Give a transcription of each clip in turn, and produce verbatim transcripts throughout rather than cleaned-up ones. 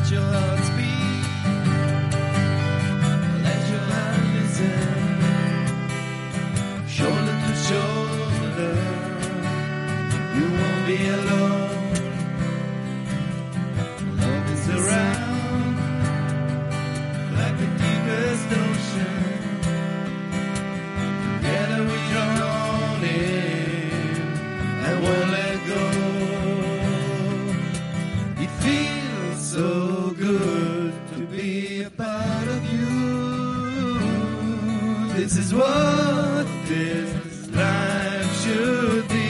let your heart speak, let your heart listen, shoulder to shoulder, you won't be alone. Love is around like the deepest ocean. Together we are on it and won't let go. It feels so good to be a part of you. This is what this life should be.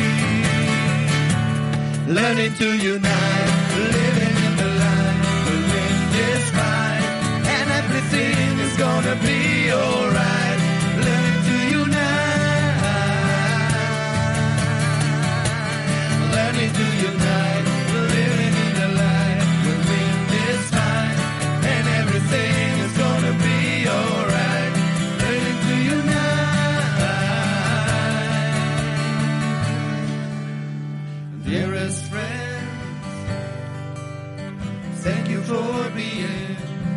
Learning to unite, living in the light, the wind is fine, and everything is gonna be alright. Learning to unite, learning to unite, living in the light, the wind is fine, and everything is gonna be alright. Learning to unite, dearest friends, thank you for being,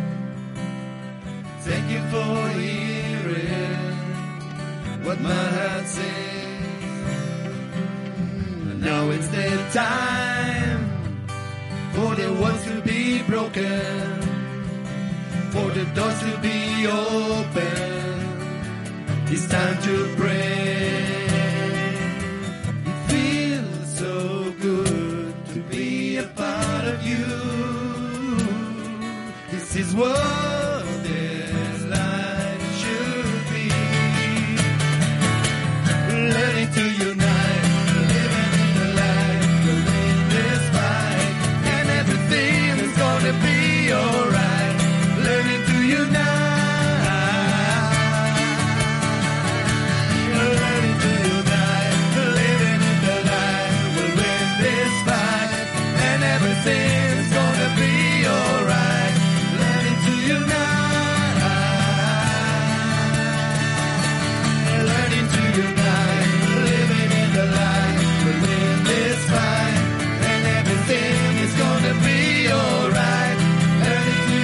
thank you for hearing what my heart says. Now it's the time for the walls to be broken, for the doors to be open. It's time to pray. It feels so good to be a part of you. This is what this life should be. Learning to unite, living in the light, the wind is fine, and everything is gonna be alright. Learning to unite, learning to unite, living in the light, the wind is fine, and everything is gonna be alright. Learning to unite, learning to unite, living in the light, the wind is fine, and everything is gonna be alright. Learning to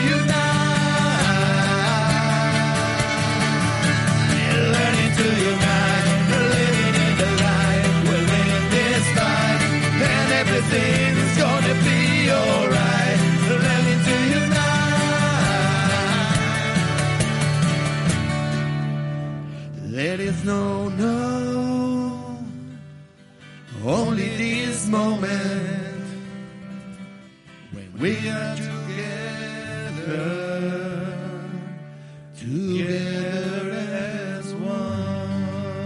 unite, learning to unite, living in the light, the wind is fine, and everything is gonna be alright. Learning to unite, let us know, no, only this moment when we are together, together as one.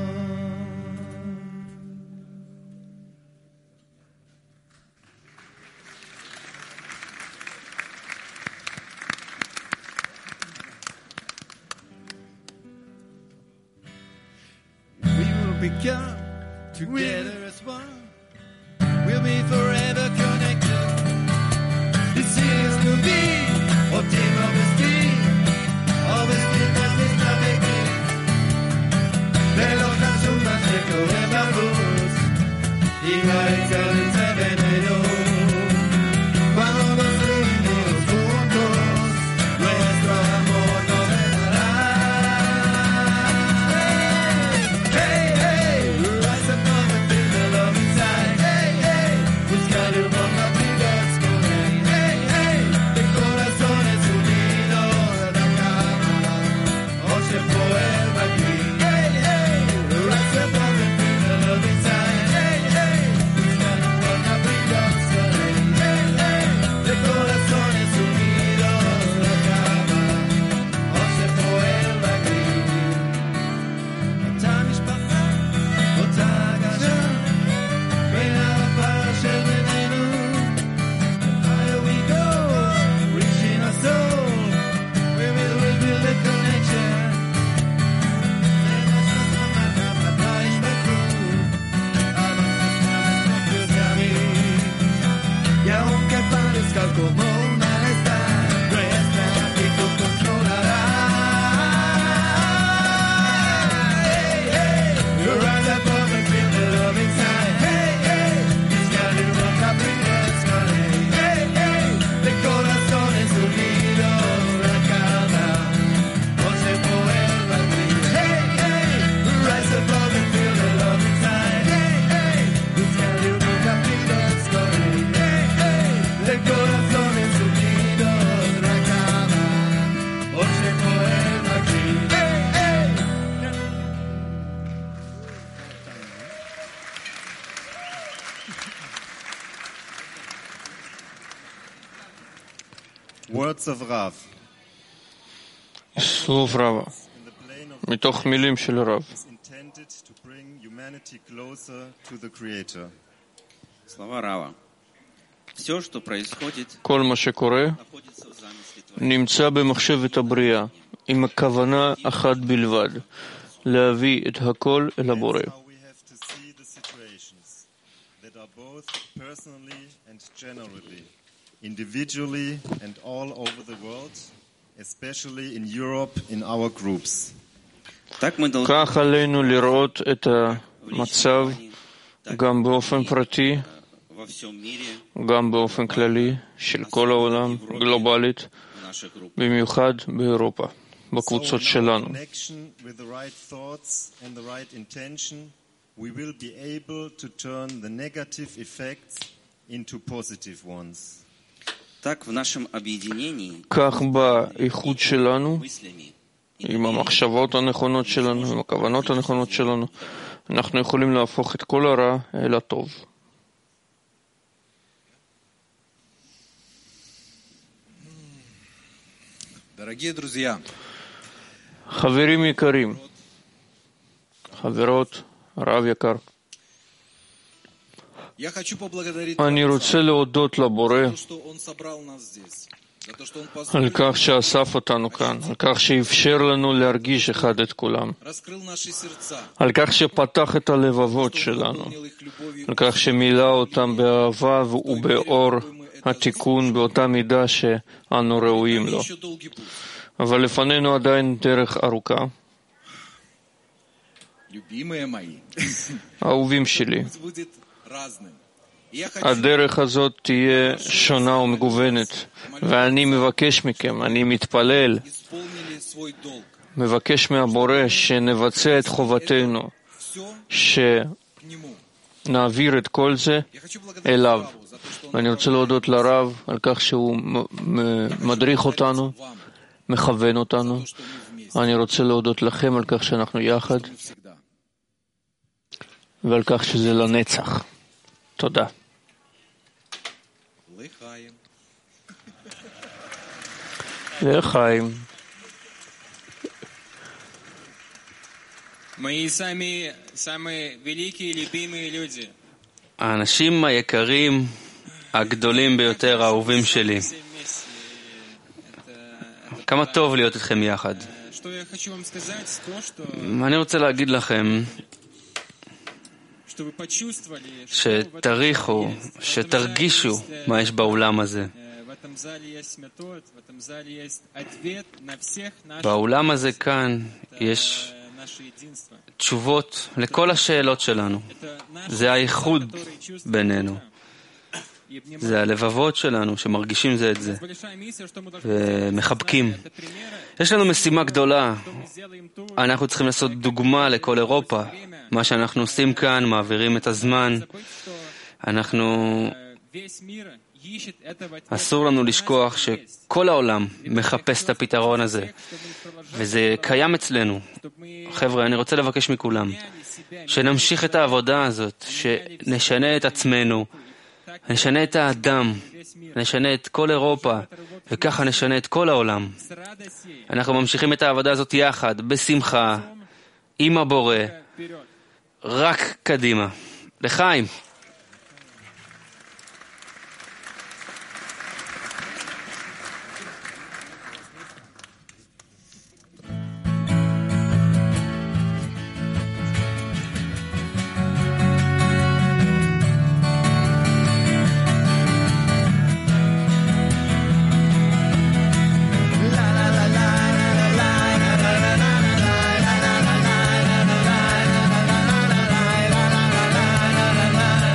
We will become together as one. We'll be forever connected. This seems to be our team of the street. Always keep us in the making. De los asuntos que corremos, y Marisa se venero. Cuando nos reunimos juntos, nuestro amor no dejará. Hey, hey, rise above and feel the Words of Rav. слов Рава, מתוך מילים של רב. Is intended to bring humanity closer to the Creator. Слова Рава. Все, что происходит, כל מה שקורה находится в замысле Творца. נמצא במחשבת הבריאה, עם הכוונה אחת בלבד, להביא את הכל אל הבורא. How we have to see the situations that are both personally and generally, individually and all over the world, especially in Europe in our groups. Так мы должны כך עלינו לראות את המצב גם באופן פרטי, во всем мире, גם באופן כללי של כל העולם, גלובלית, в наших группах. במיוחד באירופה, בקבוצות So in our שלנו. connection with the right thoughts and the right intention, we will be able to turn the negative effects into positive ones. Так в нашем объединении כך באיחוד שלנו, мыслями עם המחשבות הנכונות שלנו, עם הכוונות הנכונות שלנו, אנחנו יכולים להפוך את כל הרע אל הטוב. Дорогие друзья, חברים יקרים, חברות, רב יקר, я хочу поблагодарить אני Творца רוצה להודות לבורא за то, что Он собрал нас здесь, за то, что Он על позволил, כך שאסף אותנו כאן, על כך שאפשר לנו להרגיש אחד את כולם, раскрыл наши сердца, על כך שפתח את הלבבות что Он שלנו, наполнил их любовью, על כך שמילא אותם באהבה ובאור התיקון באותה מידה שאנו ראויים לו. еще долгий путь. אבל לפנינו עדיין דרך ארוכה. Любимые мои, אהובים שלי, путь будет разным. И я хочу, הדרך הזאת תהיה שונה ומגוונת, ואני מבקש מכם, אני מתפלל, исполнили свой долг. מבקש מהבורא שנבצע את חובתנו, Все к Нему. שנעביר את כל זה Я хочу благодарить אליו. Раву за то, что Он ואני רוצה להודות לרב על כך שהוא מ- מ- מדריך אותנו, вам, מכוון אותנו. то, что мы вместе, אני רוצה להודות לכם על כך שאנחנו יחד, мы всегда. ועל כך שזה לנצח. תודה. Лыхаем. לחיים. Мои самые, самые великие, любимые люди. האנשים היקרים, הגדולים ביותר, האהובים שלי. Все вместе. Это, כמה טוב להיות איתכם יחד. это, что я хочу вам сказать, то, что, אני רוצה להגיד לכם что вы почувствовали, что в этом שתריחו, зале есть, в этом שתרגישו зале есть, מה יש בעולם הזה. э, в этом зале есть метод, в этом зале есть ответ на всех наших בעולם הזה כאן יש э, наше единство. תשובות לכל השאלות שלנו. Это наш זה האיחוד который чувствует בינינו. и обнимает. זה הלבבות שלנו שמרגישים זה את זה Большая миссия, что мы должны ומחבקים. это примеры, יש לנו משימה גדולה. что мы сделаем то, אנחנו צריכים לעשות דוגמה לכל אירופה. מה שאנחנו עושים כאין, מעבירים את הזמן. забыть, что אנחנו... э, весь мир ищет этого ответа. אסור לנו לשכוח שכל העולם מחפש את הפתרון הזה, וזה קיים אצלנו. חבר'ה, אני רוצה לבקש מכולם שנמשיך את העבודה הזאת, שנשנה את עצמנו, נשנה את האדם, נשנה את כל אירופה, וככה נשנה את כל העולם. אנחנו ממשיכים את העבודה הזאת יחד, בשמחה, עם הבורא, רק קדימה. לחיים. La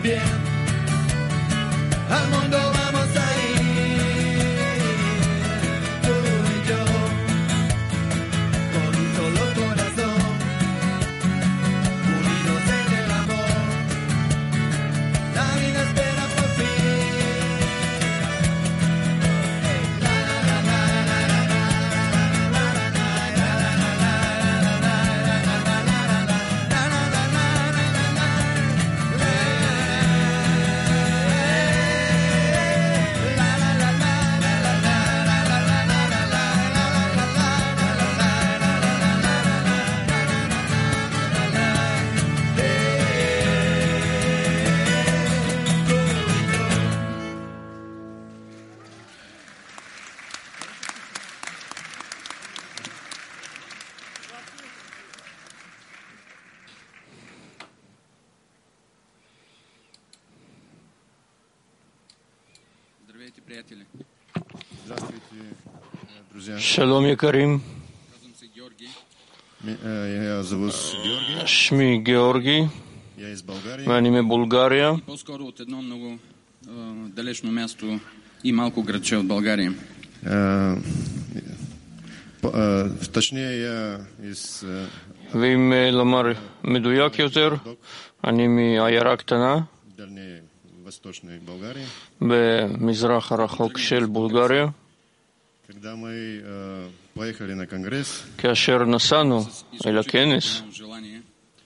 pie. Al mundo vamos a ir, tú y yo, con un solo corazón, unidos en el amor. La vida espera por fin. La la la la la la la la Здравейте, приятели. Здравствуйте, друзья. שלום יקרים, Казвам се Георги. Ми- э, Я зовут Георгий, שמי גיאורגי я из Болгарии. ואני מבולגריה. По-скоро от едно много а, далечно място и малко градче от България. Э, по- э, Точнее, я из э, ואם אה, לומר מדויק יותר, אני מעיירה קטנה дальневосточной Болгарии. במזרח הרחוק של בולגריה. Когда мы э, поехали на конгресс, כאשר נסענו אל הכנס, Желание.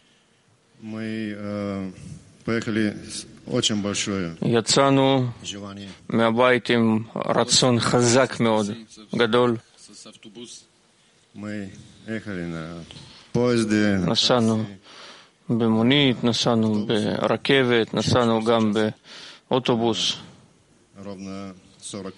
мы э, поехали с очень большое יצאנו желание. מהבית עם רצון חזק מאוד, גדול. С автобус. Мы ехали на поезде, на נסענו במונית, נסענו ברכבת, נסענו גם באוטובוס. ровно сорок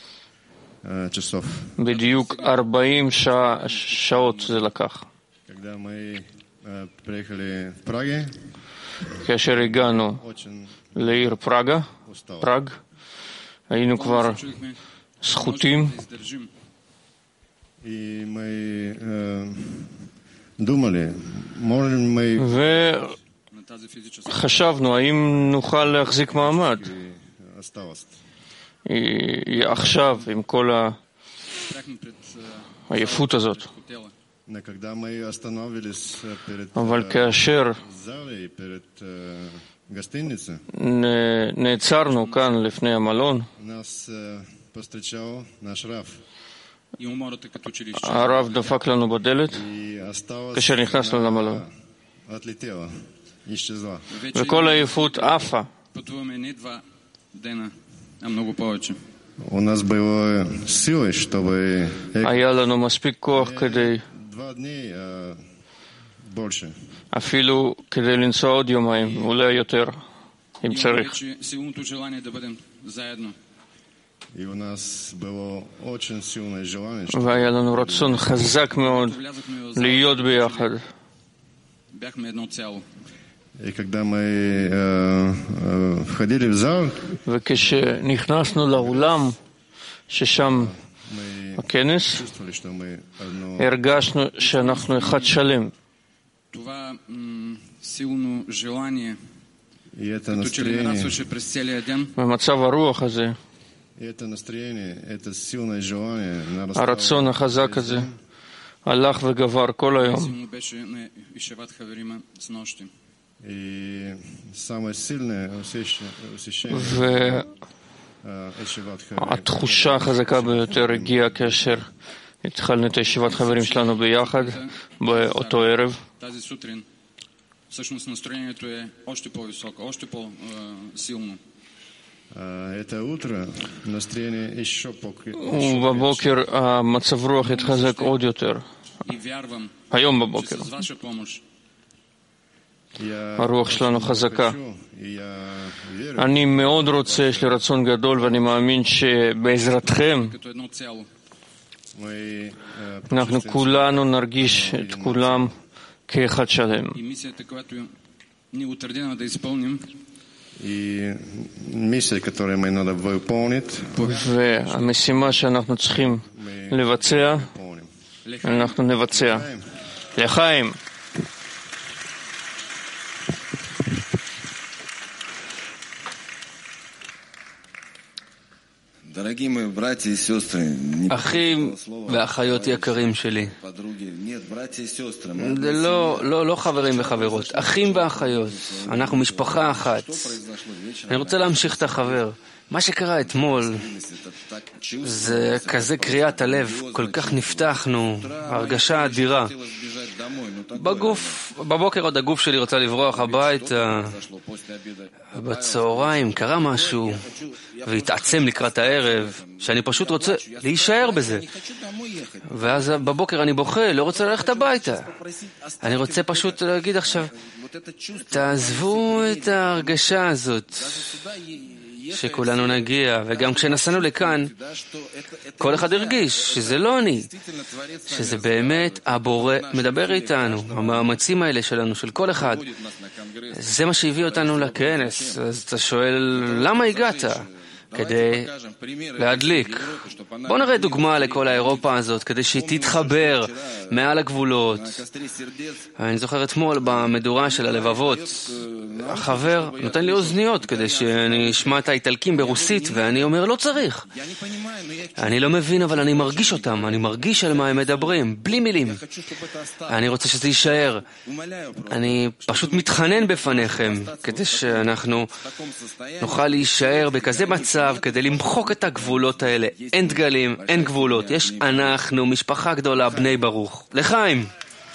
э, часов. בדיוק ארבעים שע, שעות זה לקח. Когда мы э, приехали в Праге, כאשר הגענו очень לעיר פראגה, устал. פראג, היינו כבר Чуихме, סחוטים, да издържим. И мы э, думали, можем мы На тази физическа וחשבנו האם נוכל להחזיק מעמד или осталось. היא- עכשיו עם כל бяхме пред העייפות הזאת. хотела. Но когда мы остановились э, перед אבל э, כאשר залой, перед э, гостиницей, נ- נעצרנו כאן לפני המלון, нас э, повстречал наш Раф. И умората като че ли изчезна. הרב דפק לנו בדלת, И осталось, כאשר נכנסנו она למלון. отлетела, исчезла. Вече וכל העייפות עפה. пътуваме не два дена, а много повече. У нас было силы, чтобы э, היה לנו מספיק כוח כדי, два дня а больше. אפילו כדי לנסוע עוד יומיים, אולי יותר, אם Имаме צריך. вече силното желание да бъдем заедно. И у нас было очень сильное желание, чтобы והיה לנו רצון חזק מאוד Когато влязахме в залата, להיות ביחד. бяхме едно цяло. И когда мы э, э, входили в зал, וכשנכנסנו לאולם, ששם мы הכנס, чувствовали, что мы одно. הרגשנו שאנחנו אחד שלם. Това м- силно желание, И это като че ли настроение, нарастваше през целия ден, במצב הרוח הזה, и это настроение, это сильное желание нарастало. הרצון החזק הזה, הלך וגבר כל היום. силно беше на Ишеват Хаверима с нощи. И самое сильное усещение, усещение э, Эшеват Хаверим. והתחושה החזקה ביותר הגיעה כאשר התחלנו את הישיבת חברים שלנו ביחד באותו ערב. Тази сутрин всъщност настроението е още по-високо, още по-силно. А это утро настроение еще покрепче. ובבוקר המצב רוח התחזק עוד יותר. И вярвам, היום че בבוקר. с ваша помощ Я הרוח שלנו חזקה. хочу, и я верю, אני מאוד רוצה, יש לי רצון גדול ואני מאמין שבעזרתכם като едно цяло. мы э, אנחנו почувствуем כולנו наргиш את כולם כאחד שלם. И мисията, която ни е утвърдена да изпълним, и миссия, которую мы надо выполнить, והמשימה שאנחנו צריכים לבצע, выполним. אנחנו נבצע. לחיים. אחים ואחיות יקרים שלי, זה לא, לא, לא חברים וחברות, אחים ואחיות, אנחנו משפחה אחת. אני רוצה להמשיך את החבר. מה שקרה אתמול זה כזה קריאת הלב, כל כך נפתחנו, הרגשה אדירה. בגוף, בבוקר עוד הגוף שלי רוצה לברוח הביתה, בצהריים קרה משהו והתעצם לקראת הערב שאני פשוט רוצה להישאר בזה, ואז בבוקר אני בוכה, לא רוצה ללכת הביתה. אני רוצה פשוט להגיד עכשיו, תעזבו את ההרגשה הזאת שכולנו נגיע. וגם כשנסענו לכאן כל אחד הרגיש שזה לא אני, שזה באמת הבורא מדבר איתנו. המאמצים האלה שלנו, של כל אחד, זה מה שהביא אותנו לכנס. אז אתה שואל, למה הגעת? כדי להדליק. בוא נראה דוגמה לכל האירופה הזאת, כדי שהיא תתחבר מעל הגבולות. אני זוכר אתמול במדורה של הלבבות, החבר נותן לי אוזניות כדי שאני אשמע את האיטלקים ברוסית, ואני אומר, לא צריך. אני לא מבין, אבל אני מרגיש אותם, אני מרגיש על מה הם מדברים, בלי מילים. אני רוצה שזה יישאר. אני פשוט מתחנן בפניכם, כדי שאנחנו נוכל להישאר בכזה מצב, כדי למחוק את הגבולות האלה. אין דגלים, אין גבולות. יש אנחנו, משפחה גדולה, בני ברוך. לחיים!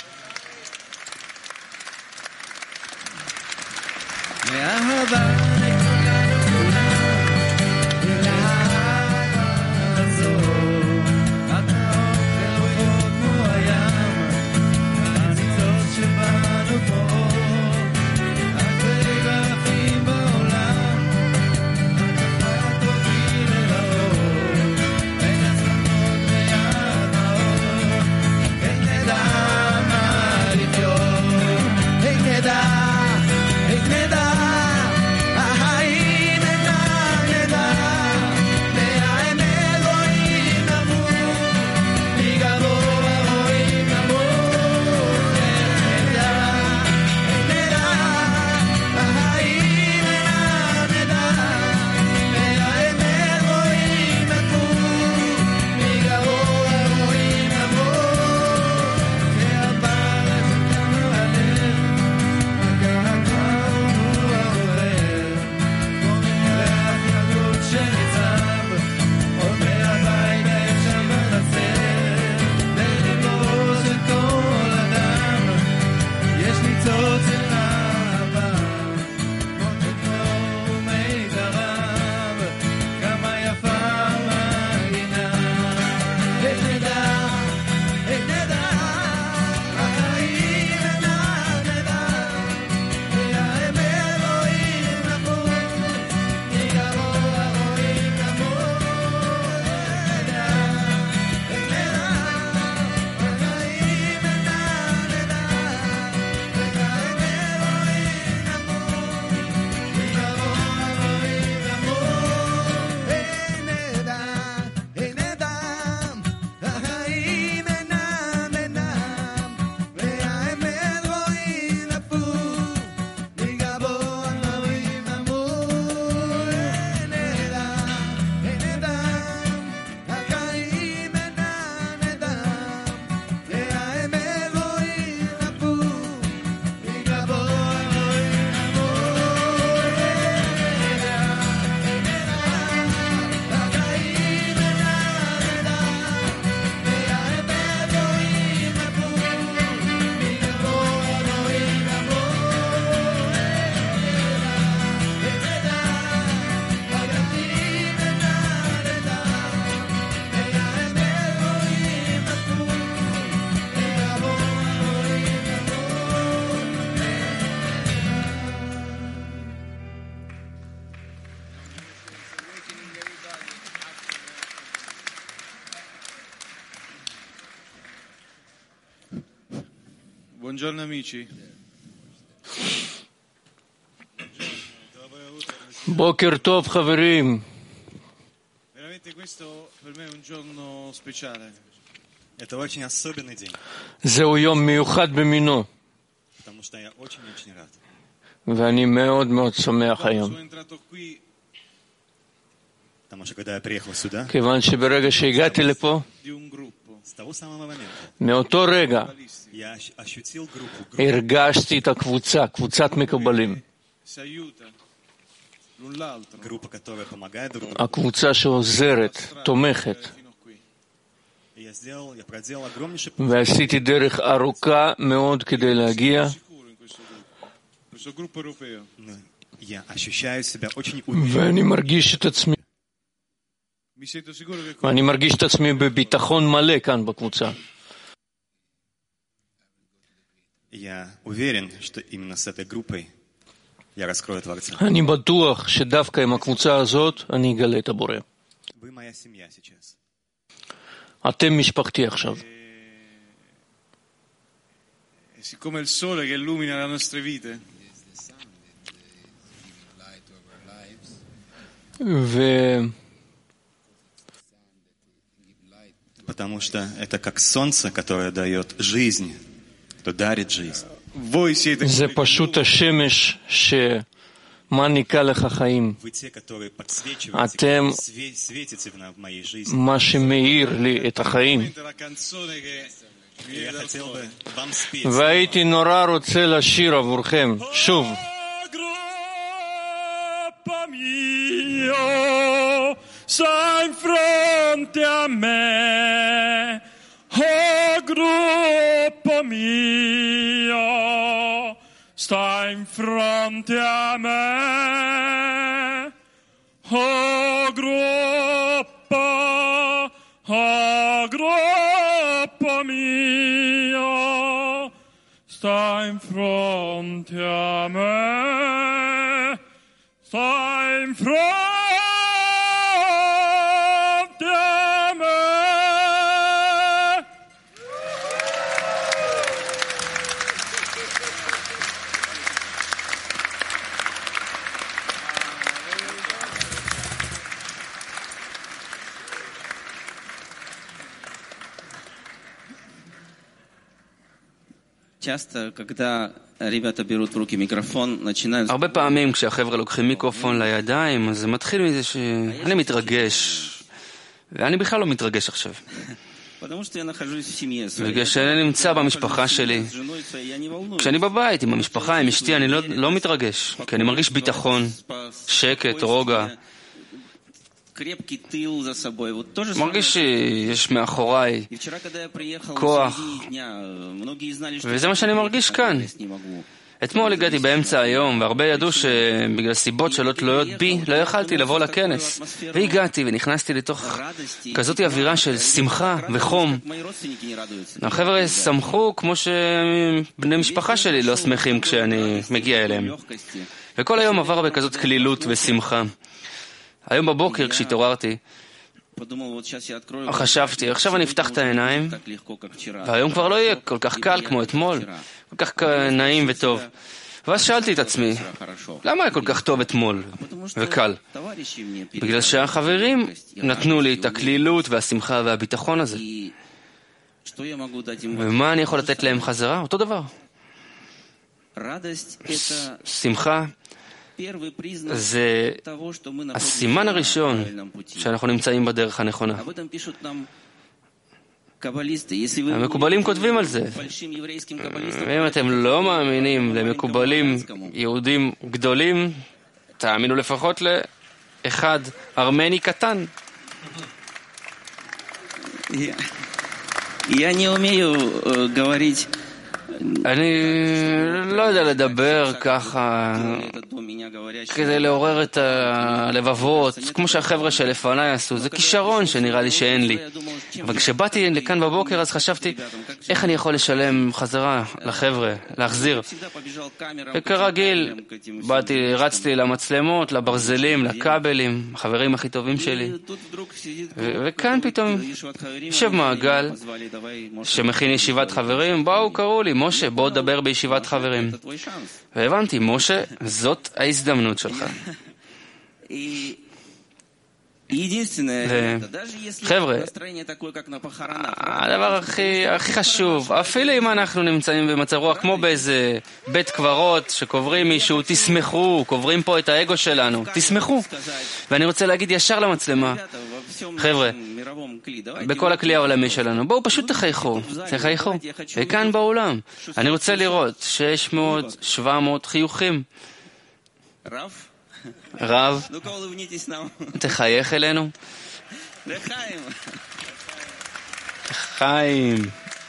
Buongiorno amici. בוקר טוב חברים. Veramente questo per me è un giorno speciale. Это очень особенный день. זהו יום מיוחד במינו. Потому что я очень-очень рад. ואני מאוד מאוד שמח היום. Sono entrato qui כיוון שברגע שהגעתי לפה, מאותו רגע הרגשתי את הקבוצה, קבוצת מקובלים. הקבוצה שעוזרת, תומכת. ועשיתי דרך ארוכה מאוד כדי להגיע. ואני מרגיש את עצמי, ואני מרגיש את עצמי בביטחון מלא כאן בקבוצה. אני בטוח שדווקא עם הקבוצה הזאת אני אגלה את הבורא. אתם משפחתי עכשיו. ו... Потому что это как солнце, которое дает жизнь, кто дарит жизнь. זה פשוט השמש שמעניקה לך חיים. אתם מה שמאיר לי את החיים. והייתי נורא רוצה לשיר עבורכם שוב. Sai in fronte a me, oh gruppo mio, stai in fronte a me, oh gruppo, oh gruppo mio, stai in fronte a me, stai in fronte. Часто, когда ребята берут в руки микрофон, начинают... הרבה פעמים כשהחבר'ה לוקחים מיקרופון לידיים, אז זה מתחיל מזה שאני מתרגש, ואני בכלל לא מתרגש עכשיו. בגלל שאני נמצא במשפחה שלי. כשאני בבית עם המשפחה, עם אשתי, אני לא, לא מתרגש, כי אני מרגיש ביטחון, שקט, רוגע. מרגיש שיש מאחוריי כוח, וזה מה שאני מרגיש כאן. אתמול הגעתי באמצע היום, והרבה ידעו שבגלל סיבות שלא תלויות בי, לא יכלתי לבוא לכנס. והגעתי ונכנסתי לתוך כזאת אווירה של שמחה וחום. החבר'ה שמחו כמו שבני משפחה שלי לא שמחים כשאני מגיע אליהם. וכל היום עבר בכזאת כלילות ושמחה. היום בבוקר כשהתעוררתי, חשבתי, עכשיו אני אפתח את העיניים, והיום כבר לא יהיה כל כך קל כמו אתמול, כל כך נעים וטוב. ואז שאלתי את עצמי, למה היה כל כך טוב אתמול וקל? בגלל שהחברים נתנו לי את הכלילות והשמחה והביטחון הזה. ומה אני יכול לתת להם חזרה? אותו דבר. שמחה זה הסימן הראשון שאנחנו נמצאים בדרך הנכונה. המקובלים כותבים על זה. ואם אתם לא מאמינים למקובלים יהודים גדולים, תאמינו לפחות לאחד ארמני קטן. Я не умею говорить. אני לא יודע לדבר ככה כדי לעורר את הלבבות כמו שהחבר'ה שלפניי עשו. זה כישרון שנראה לי שאין לי. אבל כשבאתי לכאן בבוקר אז חשבתי איך אני יכול לשלם חזרה לחבר'ה, להחזיר. וכרגיל באתי, רצתי למצלמות, לברזלים, לכבלים, החברים הכי טובים שלי. וכאן פתאום יושב מעגל שמכין ישיבת חברים, באו קראו לי, משה, בוא דבר בישיבת חברים. והבנתי, משה, זאת ההזדמנות שלך. חבר'ה, הדבר הכי, הכי חשוב, אפילו אם אנחנו נמצאים במצב רוח כמו באיזה בית קברות שקוברים מישהו, תשמחו, קוברים פה את האגו שלנו, תשמחו. ואני רוצה להגיד ישר למצלמה, חבר'ה, בכל הכלי העולמי שלנו, בואו פשוט תחייכו, תחייכו. וכאן באולם, אני רוצה לראות שש מאות שבע מאות חיוכים. רב, תחייך אלינו. לחיים.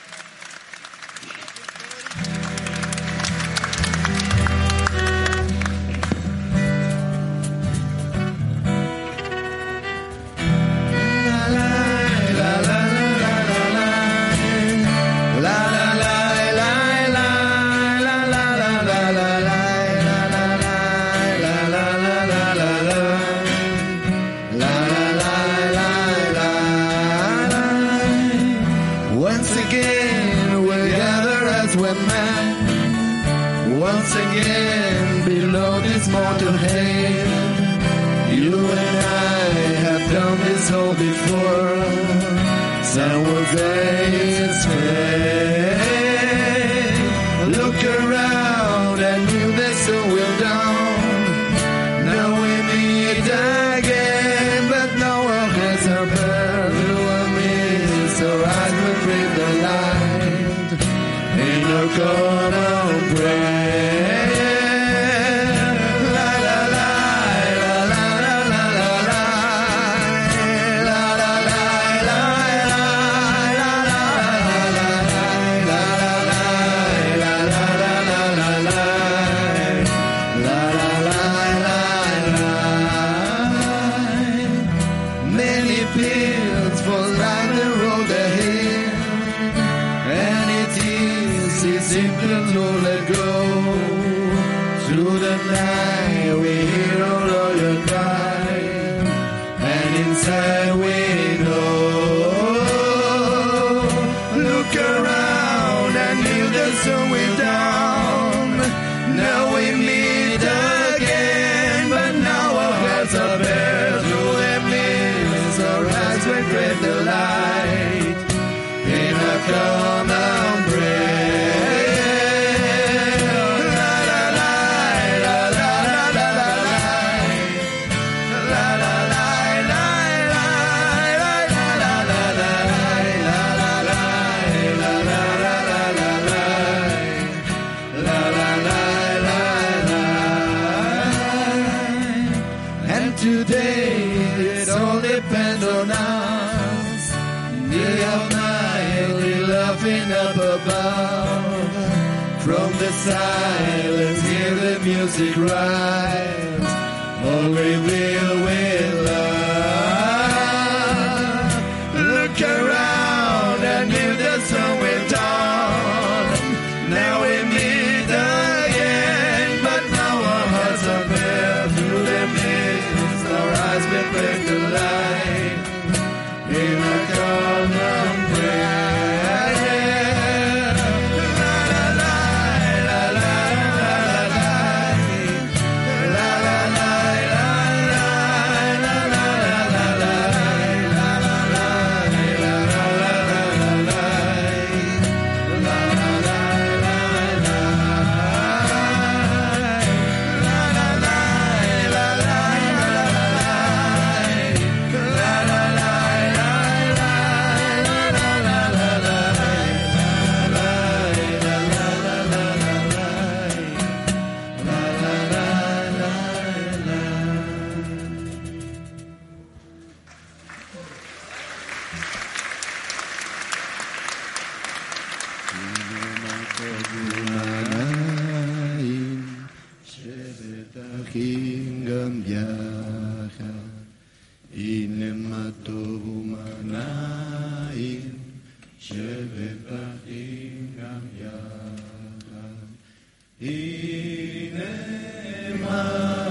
Once again below this mortal hail, you and I have done this all before. Some will days fade. Look around and you this so will down. Now we meet again, but no one has a bird who will miss. So I will breathe the light in a common prayer. Come on, break. La la la la la la la la la la la la And today it all depends on us. Day or night, laughing up above. From the silence, hear the music rise. All revealed with love. Look around and if the sun will dawn. Now we meet again, but now our hearts are bare. Through the mist, our eyes will break the light. In a common prayer. Inema